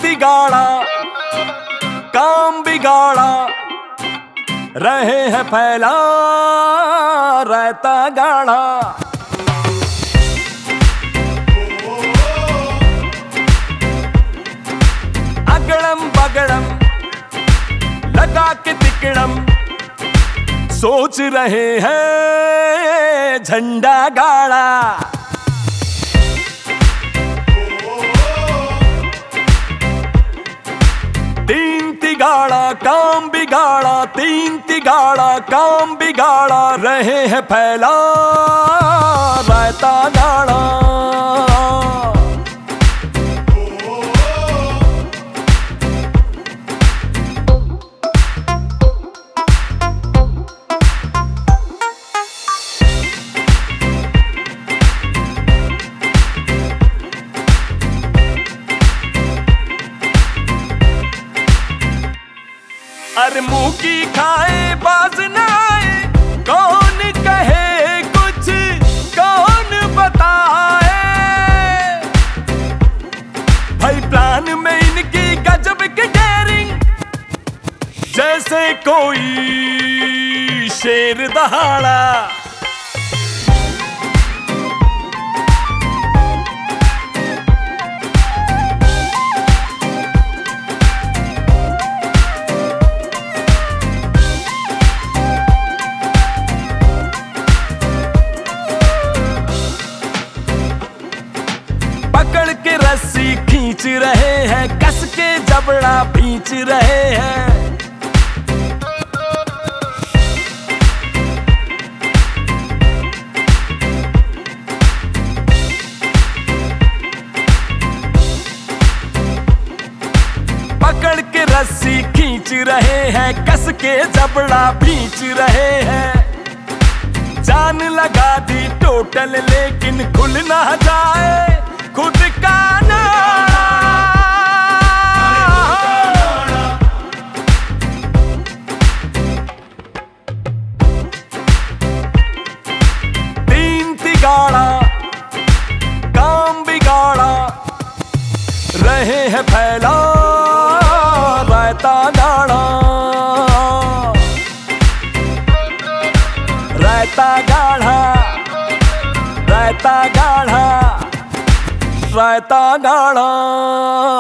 तिगाड़ा काम बिगाड़ा, रहे हैं फैला रहता गाढ़ा। अगड़म बगड़म लगा के तिकड़म, सोच रहे हैं झंडा गाड़ा। तीन तिगाड़ा काम बिगाड़ा, तीन तिगाड़ा काम बिगाड़ा, रहे हैं फैला रहता गाड़ा। अरे मुंह की खाए बाज न आए, कौन कहे कुछ कौन बताए। भाई प्लान में इनकी गजब की डेयरिंग, जैसे कोई शेर दहाड़ा। पकड़ के रस्सी खींच रहे हैं, कस के जबड़ा खींच रहे हैं। पकड़ के रस्सी खींच रहे हैं, कस के जबड़ा खींच रहे हैं। जान लगा दी टोटल लेकिन खुल ना जाए खुद का नाड़ा। तीन तिगाड़ा काम बिगाड़ा, रहे हैं फैला रहता गाड़ा। रहता गाढ़ा रहता गाढ़ा रहता गाढ़ा।